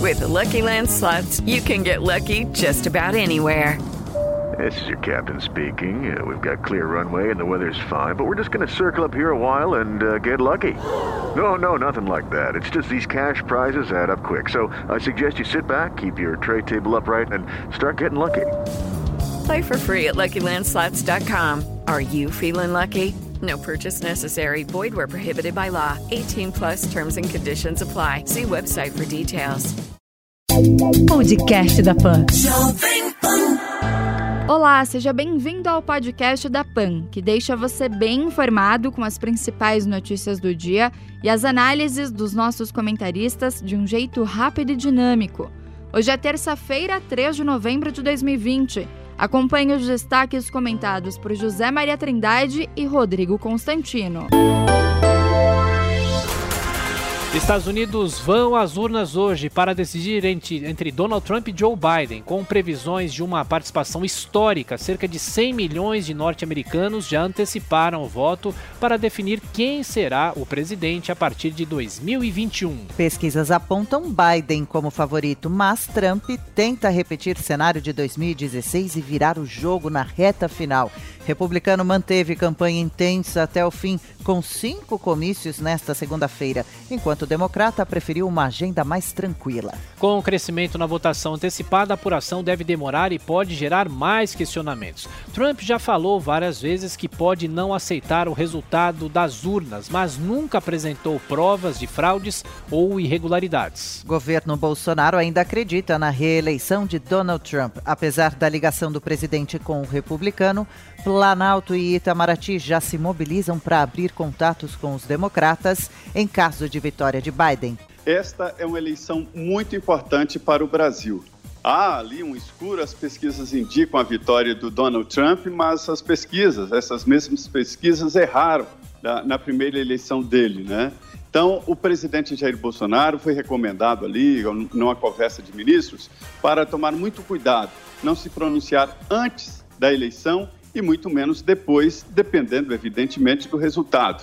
With the Lucky Land Slots, you can get lucky just about anywhere. This is your captain speaking. We've got clear runway and the weather's fine, but we're just going to circle up here a while and get lucky. No, nothing like that. It's just these cash prizes add up quick. So I suggest you sit back, keep your tray table upright, and start getting lucky. Play for free at LuckyLandSlots.com. Are you feeling lucky? No purchase necessary. Void where prohibited by law. 18 plus terms and conditions apply. See website for details. Podcast da Pan. Olá, seja bem-vindo ao podcast da PAN, que deixa você bem informado com as principais notícias do dia e as análises dos nossos comentaristas de um jeito rápido e dinâmico. Hoje é terça-feira, 3 de novembro de 2020. Acompanhe os destaques comentados por José Maria Trindade e Rodrigo Constantino. Estados Unidos vão às urnas hoje para decidir entre Donald Trump e Joe Biden, com previsões de uma participação histórica. Cerca de 100 milhões de norte-americanos já anteciparam o voto para definir quem será o presidente a partir de 2021. Pesquisas apontam Biden como favorito, mas Trump tenta repetir o cenário de 2016 e virar o jogo na reta final. Republicano manteve campanha intensa até o fim, com 5 comícios nesta segunda-feira, enquanto o democrata preferiu uma agenda mais tranquila. Com o crescimento na votação antecipada, a apuração deve demorar e pode gerar mais questionamentos. Trump já falou várias vezes que pode não aceitar o resultado das urnas, mas nunca apresentou provas de fraudes ou irregularidades. Governo Bolsonaro ainda acredita na reeleição de Donald Trump. Apesar da ligação do presidente com o republicano, Planalto e Itamaraty já se mobilizam para abrir contatos com os democratas em caso de vitória de Biden. Esta é uma eleição muito importante para o Brasil. Há ali um escuro, as pesquisas indicam a vitória do Donald Trump, mas essas mesmas pesquisas erraram na primeira eleição dele, né? Então, o presidente Jair Bolsonaro foi recomendado ali, numa conversa de ministros, para tomar muito cuidado, não se pronunciar antes da eleição e muito menos depois, dependendo, evidentemente, do resultado.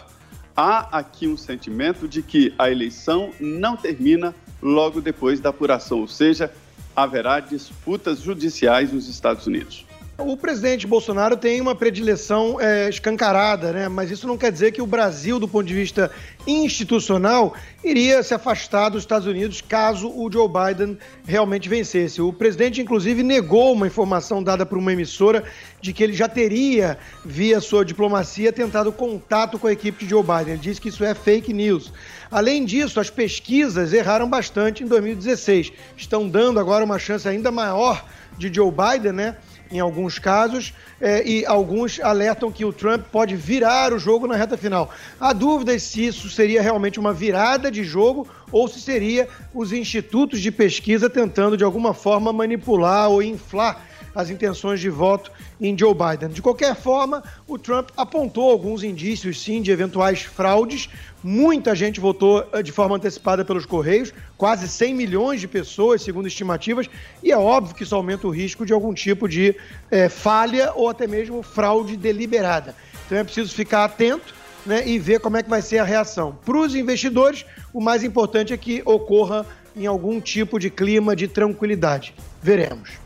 Há aqui um sentimento de que a eleição não termina logo depois da apuração, ou seja, haverá disputas judiciais nos Estados Unidos. O presidente Bolsonaro tem uma predileção escancarada, né? Mas isso não quer dizer que o Brasil, do ponto de vista institucional, iria se afastar dos Estados Unidos caso o Joe Biden realmente vencesse. O presidente, inclusive, negou uma informação dada por uma emissora de que ele já teria, via sua diplomacia, tentado contato com a equipe de Joe Biden. Ele disse que isso é fake news. Além disso, as pesquisas erraram bastante em 2016. Estão dando agora uma chance ainda maior de Joe Biden, né? Em alguns casos, e alguns alertam que o Trump pode virar o jogo na reta final. Há dúvidas se isso seria realmente uma virada de jogo ou se seria os institutos de pesquisa tentando, de alguma forma, manipular ou inflar as intenções de voto em Joe Biden. De qualquer forma, o Trump apontou alguns indícios, sim, de eventuais fraudes. Muita gente votou de forma antecipada pelos Correios, quase 100 milhões de pessoas, segundo estimativas, e é óbvio que isso aumenta o risco de algum tipo de falha ou até mesmo fraude deliberada. Então é preciso ficar atento, né, e ver como é que vai ser a reação. Para os investidores, o mais importante é que ocorra em algum tipo de clima de tranquilidade. Veremos.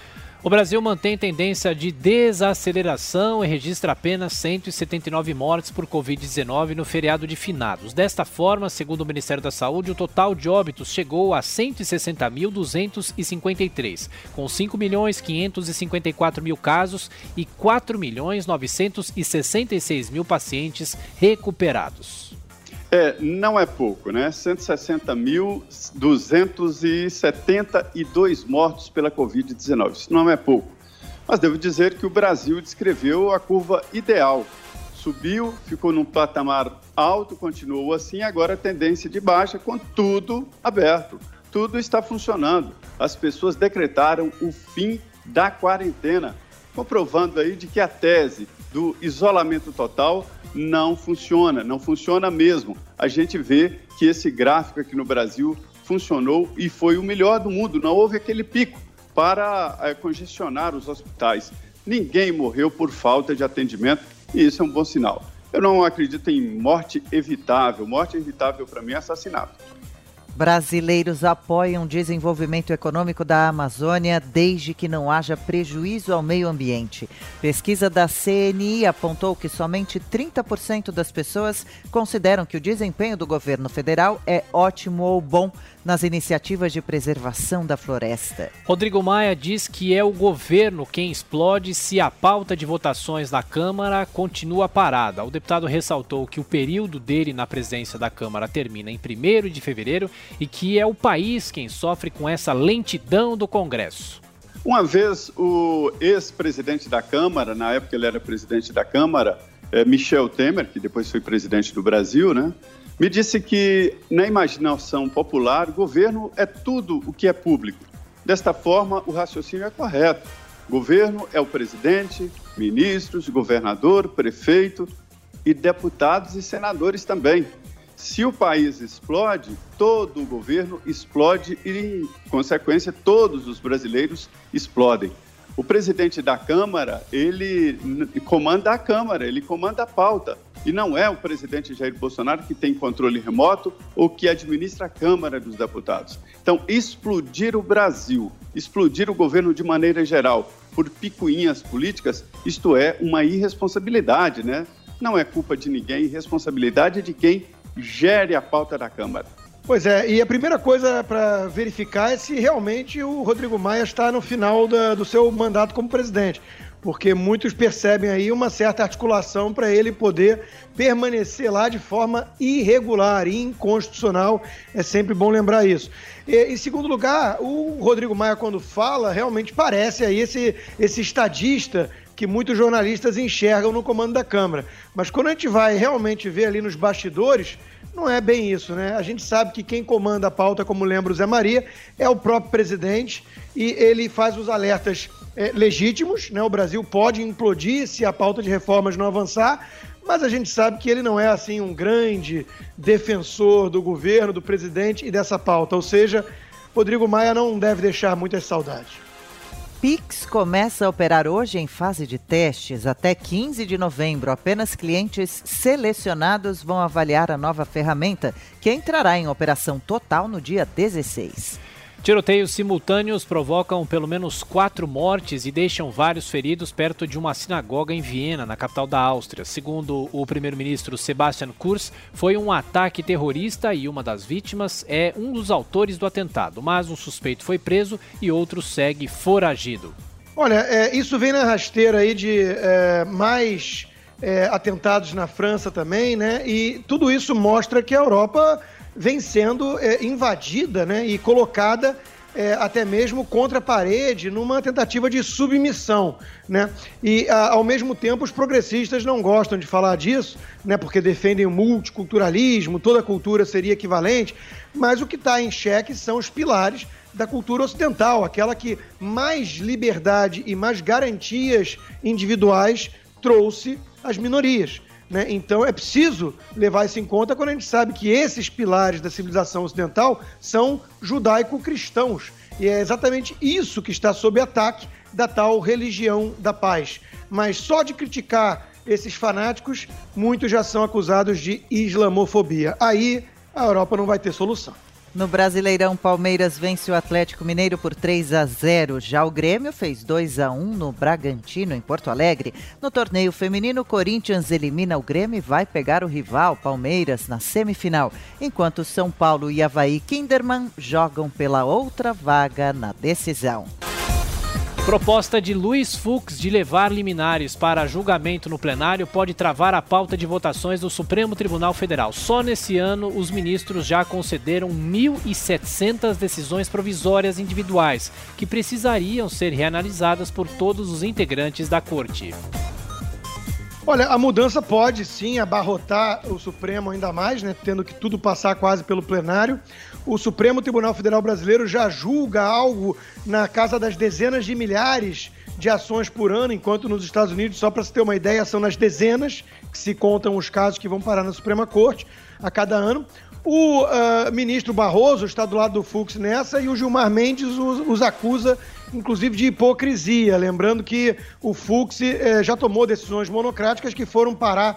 O Brasil mantém tendência de desaceleração e registra apenas 179 mortes por Covid-19 no feriado de finados. Desta forma, segundo o Ministério da Saúde, o total de óbitos chegou a 160.253, com 5.554.000 casos e 4.966.000 pacientes recuperados. Não é pouco, né? 160.272 mortos pela Covid-19. Isso não é pouco. Mas devo dizer que o Brasil descreveu a curva ideal. Subiu, ficou num patamar alto, continuou assim, agora a tendência de baixa, com tudo aberto. Tudo está funcionando. As pessoas decretaram o fim da quarentena, comprovando aí de que a tese do isolamento total não funciona mesmo. A gente vê que esse gráfico aqui no Brasil funcionou e foi o melhor do mundo. Não houve aquele pico para congestionar os hospitais. Ninguém morreu por falta de atendimento e isso é um bom sinal. Eu não acredito em morte evitável. Morte evitável para mim é assassinato. Brasileiros apoiam o desenvolvimento econômico da Amazônia desde que não haja prejuízo ao meio ambiente. Pesquisa da CNI apontou que somente 30% das pessoas consideram que o desempenho do governo federal é ótimo ou bom nas iniciativas de preservação da floresta. Rodrigo Maia diz que é o governo quem explode se a pauta de votações na Câmara continua parada. O deputado ressaltou que o período dele na presidência da Câmara termina em 1º de fevereiro e que é o país quem sofre com essa lentidão do Congresso. Uma vez o ex-presidente da Câmara, na época ele era presidente da Câmara, Michel Temer, que depois foi presidente do Brasil, né? Me disse que, na imaginação popular, governo é tudo o que é público. Desta forma, o raciocínio é correto. Governo é o presidente, ministros, governador, prefeito e deputados e senadores também. Se o país explode, todo o governo explode e, em consequência, todos os brasileiros explodem. O presidente da Câmara, ele comanda a Câmara, ele comanda a pauta. E não é o presidente Jair Bolsonaro que tem controle remoto ou que administra a Câmara dos Deputados. Então, explodir o Brasil, explodir o governo de maneira geral por picuinhas políticas, isto é uma irresponsabilidade, né? Não é culpa de ninguém, responsabilidade de quem gere a pauta da Câmara. Pois é, e a primeira coisa para verificar é se realmente o Rodrigo Maia está no final do seu mandato como presidente. Porque muitos percebem aí uma certa articulação para ele poder permanecer lá de forma irregular e inconstitucional. É sempre bom lembrar isso. E, em segundo lugar, o Rodrigo Maia, quando fala, realmente parece aí esse estadista que muitos jornalistas enxergam no comando da Câmara. Mas quando a gente vai realmente ver ali nos bastidores, não é bem isso, né? A gente sabe que quem comanda a pauta, como lembra o Zé Maria, é o próprio presidente e ele faz os alertas legítimos, né? O Brasil pode implodir se a pauta de reformas não avançar, mas a gente sabe que ele não é assim um grande defensor do governo, do presidente e dessa pauta. Ou seja, Rodrigo Maia não deve deixar muitas saudades. Pix começa a operar hoje em fase de testes. Até 15 de novembro, apenas clientes selecionados vão avaliar a nova ferramenta, que entrará em operação total no dia 16. Tiroteios simultâneos provocam pelo menos 4 mortes e deixam vários feridos perto de uma sinagoga em Viena, na capital da Áustria. Segundo o primeiro-ministro Sebastian Kurz, foi um ataque terrorista e uma das vítimas é um dos autores do atentado. Mas um suspeito foi preso e outro segue foragido. Olha, isso vem na rasteira aí de mais atentados na França também, né? E tudo isso mostra que a Europa vem sendo invadida, né, e colocada até mesmo contra a parede numa tentativa de submissão, né? E ao mesmo tempo os progressistas não gostam de falar disso, né, porque defendem o multiculturalismo, toda cultura seria equivalente, mas o que está em xeque são os pilares da cultura ocidental, aquela que mais liberdade e mais garantias individuais trouxe às minorias. Né? Então é preciso levar isso em conta quando a gente sabe que esses pilares da civilização ocidental são judaico-cristãos. E é exatamente isso que está sob ataque da tal religião da paz. Mas só de criticar esses fanáticos, muitos já são acusados de islamofobia. Aí a Europa não vai ter solução. No Brasileirão, Palmeiras vence o Atlético Mineiro por 3-0. Já o Grêmio fez 2-1 no Bragantino, em Porto Alegre. No torneio feminino, Corinthians elimina o Grêmio e vai pegar o rival, Palmeiras, na semifinal. Enquanto São Paulo e Avaí Kinderman jogam pela outra vaga na decisão. Proposta de Luiz Fux de levar liminares para julgamento no plenário pode travar a pauta de votações do Supremo Tribunal Federal. Só nesse ano, os ministros já concederam 1.700 decisões provisórias individuais, que precisariam ser reanalisadas por todos os integrantes da Corte. Olha, a mudança pode sim abarrotar o Supremo ainda mais, né, tendo que tudo passar quase pelo plenário. O Supremo Tribunal Federal Brasileiro já julga algo na casa das dezenas de milhares de ações por ano, enquanto nos Estados Unidos, só para se ter uma ideia, são nas dezenas que se contam os casos que vão parar na Suprema Corte a cada ano. O ministro Barroso está do lado do Fux nessa e o Gilmar Mendes os acusa, inclusive, de hipocrisia. Lembrando que o Fux já tomou decisões monocráticas que foram parar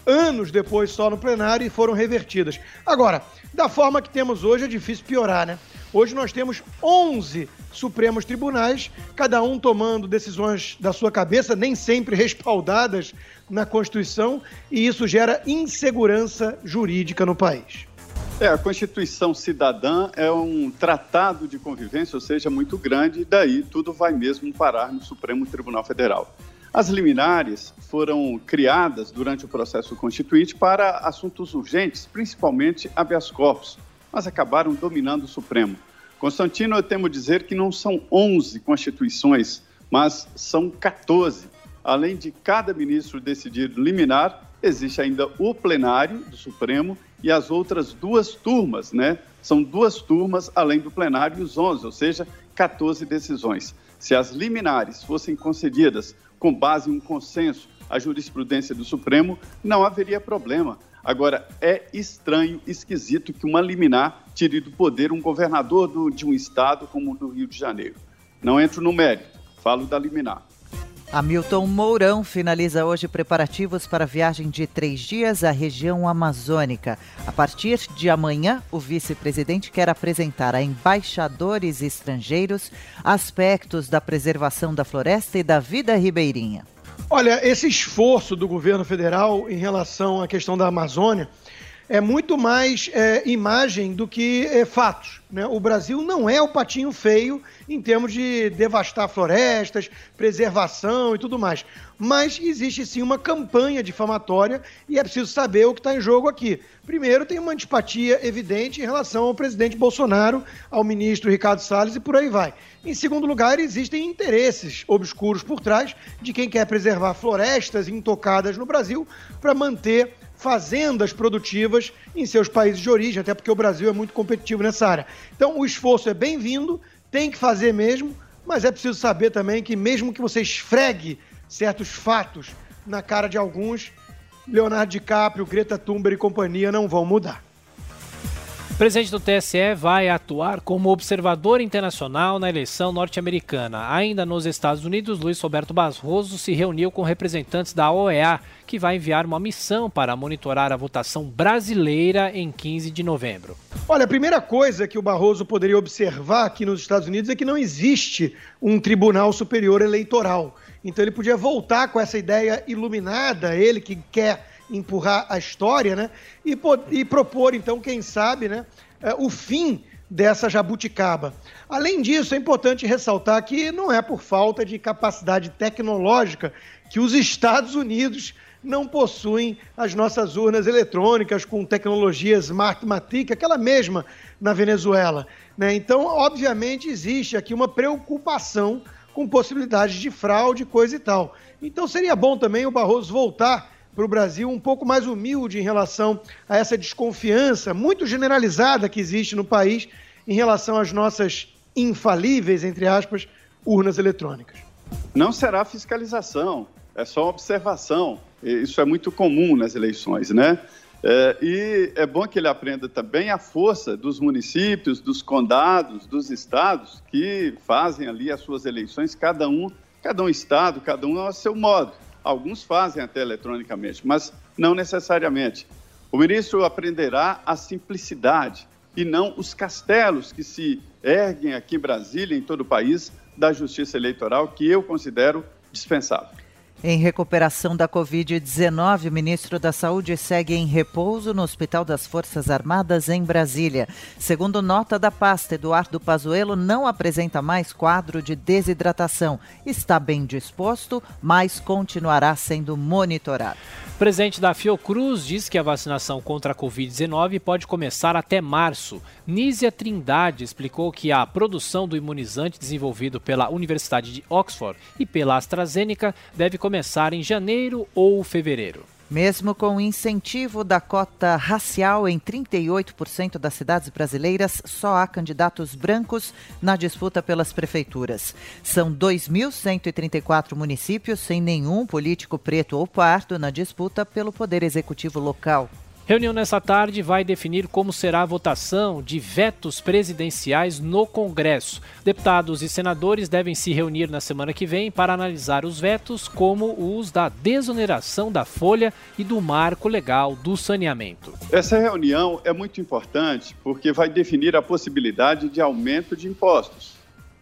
anos depois só no plenário e foram revertidas. Agora, da forma que temos hoje é difícil piorar, né? Hoje nós temos 11 Supremos Tribunais, cada um tomando decisões da sua cabeça, nem sempre respaldadas na Constituição, e isso gera insegurança jurídica no país. A Constituição Cidadã é um tratado de convivência, ou seja, muito grande, e daí tudo vai mesmo parar no Supremo Tribunal Federal. As liminares foram criadas durante o processo constituinte para assuntos urgentes, principalmente habeas corpus, mas acabaram dominando o Supremo. Constantino, eu temo dizer que não são 11 constituições, mas são 14. Além de cada ministro decidir liminar, existe ainda o plenário do Supremo e as outras 2 turmas, né? São 2 turmas além do plenário e os 11, ou seja, 14 decisões. Se as liminares fossem concedidas com base em um consenso à jurisprudência do Supremo, não haveria problema. Agora, é estranho, esquisito que uma liminar tire do poder um governador de um estado como o do Rio de Janeiro. Não entro no mérito, falo da liminar. Hamilton Mourão finaliza hoje preparativos para a viagem de 3 dias à região amazônica. A partir de amanhã, o vice-presidente quer apresentar a embaixadores estrangeiros aspectos da preservação da floresta e da vida ribeirinha. Olha, esse esforço do governo federal em relação à questão da Amazônia é muito mais imagem do que fatos, né? O Brasil não é o patinho feio em termos de devastar florestas, preservação e tudo mais. Mas existe sim uma campanha difamatória e é preciso saber o que está em jogo aqui. Primeiro, tem uma antipatia evidente em relação ao presidente Bolsonaro, ao ministro Ricardo Salles e por aí vai. Em segundo lugar, existem interesses obscuros por trás de quem quer preservar florestas intocadas no Brasil para manter fazendas produtivas em seus países de origem, até porque o Brasil é muito competitivo nessa área. Então, o esforço é bem-vindo, tem que fazer mesmo, mas é preciso saber também que mesmo que você esfregue certos fatos na cara de alguns, Leonardo DiCaprio, Greta Thunberg e companhia não vão mudar. O presidente do TSE vai atuar como observador internacional na eleição norte-americana. Ainda nos Estados Unidos, Luiz Roberto Barroso se reuniu com representantes da OEA, que vai enviar uma missão para monitorar a votação brasileira em 15 de novembro. Olha, a primeira coisa que o Barroso poderia observar aqui nos Estados Unidos é que não existe um Tribunal Superior Eleitoral. Então ele podia voltar com essa ideia iluminada, ele que quer empurrar a história, né? E propor, então, quem sabe, né, o fim dessa jabuticaba. Além disso, é importante ressaltar que não é por falta de capacidade tecnológica que os Estados Unidos não possuem as nossas urnas eletrônicas com tecnologia Smartmatic, aquela mesma na Venezuela, né? Então, obviamente, existe aqui uma preocupação com possibilidades de fraude, coisa e tal. Então, seria bom também o Barroso voltar para o Brasil um pouco mais humilde em relação a essa desconfiança muito generalizada que existe no país em relação às nossas infalíveis, entre aspas, urnas eletrônicas. Não será fiscalização, é só observação. Isso é muito comum nas eleições, né? E é bom que ele aprenda também a força dos municípios, dos condados, dos estados que fazem ali as suas eleições, cada um estado, cada um ao seu modo. Alguns fazem até eletronicamente, mas não necessariamente. O ministro aprenderá a simplicidade e não os castelos que se erguem aqui em Brasília, em todo o país, da justiça eleitoral, que eu considero dispensável. Em recuperação da Covid-19, o ministro da Saúde segue em repouso no Hospital das Forças Armadas em Brasília. Segundo nota da pasta, Eduardo Pazuello não apresenta mais quadro de desidratação. Está bem disposto, mas continuará sendo monitorado. O presidente da Fiocruz diz que a vacinação contra a Covid-19 pode começar até março. Nízia Trindade explicou que a produção do imunizante desenvolvido pela Universidade de Oxford e pela AstraZeneca deve começar em janeiro ou fevereiro. Mesmo com o incentivo da cota racial em 38% das cidades brasileiras, só há candidatos brancos na disputa pelas prefeituras. São 2.134 municípios sem nenhum político preto ou pardo na disputa pelo poder executivo local. Reunião nessa tarde vai definir como será a votação de vetos presidenciais no Congresso. Deputados e senadores devem se reunir na semana que vem para analisar os vetos, como os da desoneração da folha e do marco legal do saneamento. Essa reunião é muito importante porque vai definir a possibilidade de aumento de impostos.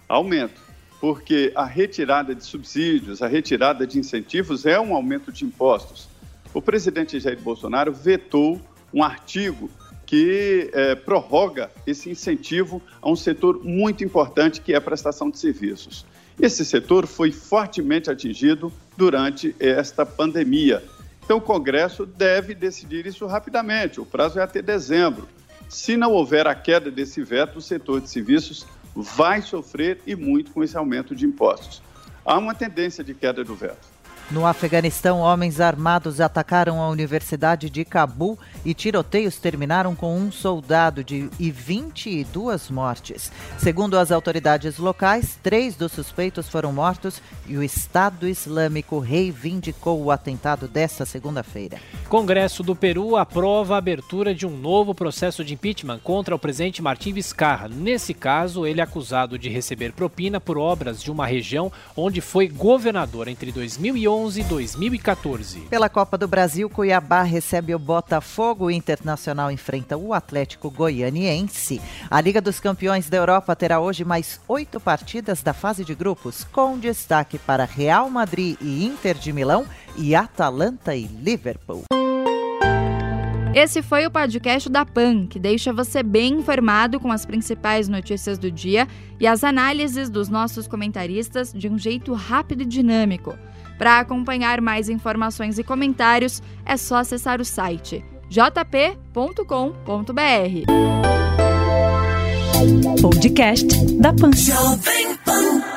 Porque a retirada de subsídios, a retirada de incentivos é um aumento de impostos. O presidente Jair Bolsonaro vetou um artigo que prorroga esse incentivo a um setor muito importante, que é a prestação de serviços. Esse setor foi fortemente atingido durante esta pandemia. Então, o Congresso deve decidir isso rapidamente. O prazo é até dezembro. Se não houver a queda desse veto, o setor de serviços vai sofrer e muito com esse aumento de impostos. Há uma tendência de queda do veto. No Afeganistão, homens armados atacaram a Universidade de Cabul e tiroteios terminaram com um soldado e 22 mortes. Segundo as autoridades locais, 3 dos suspeitos foram mortos e o Estado Islâmico reivindicou o atentado desta segunda-feira. Congresso do Peru aprova a abertura de um novo processo de impeachment contra o presidente Martim Vizcarra. Nesse caso, ele é acusado de receber propina por obras de uma região onde foi governador entre 2011 e 2014. Pela Copa do Brasil, Cuiabá recebe o Botafogo, o Internacional enfrenta o Atlético Goianiense. A Liga dos Campeões da Europa terá hoje mais 8 partidas da fase de grupos, com destaque para Real Madrid e Inter de Milão e Atalanta e Liverpool. Esse foi o podcast da PAN, que deixa você bem informado com as principais notícias do dia e as análises dos nossos comentaristas de um jeito rápido e dinâmico. Para acompanhar mais informações e comentários, é só acessar o site jp.com.br. Podcast da PAN.